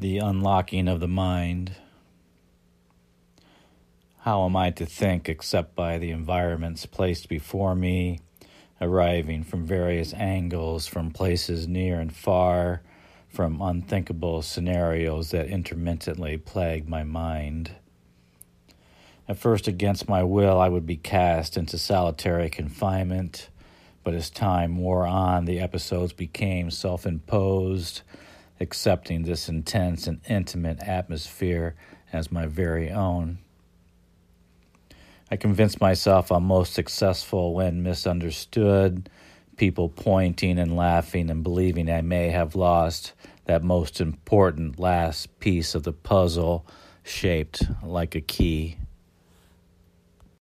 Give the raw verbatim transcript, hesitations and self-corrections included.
The unlocking of the mind. How am I to think except by the environments placed before me, arriving from various angles, from places near and far, from unthinkable scenarios that intermittently plague my mind? At first, against my will, I would be cast into solitary confinement, but as time wore on, the episodes became self-imposed, accepting this intense and intimate atmosphere as my very own. I convinced myself I'm most successful when misunderstood, people pointing and laughing and believing I may have lost that most important last piece of the puzzle shaped like a key.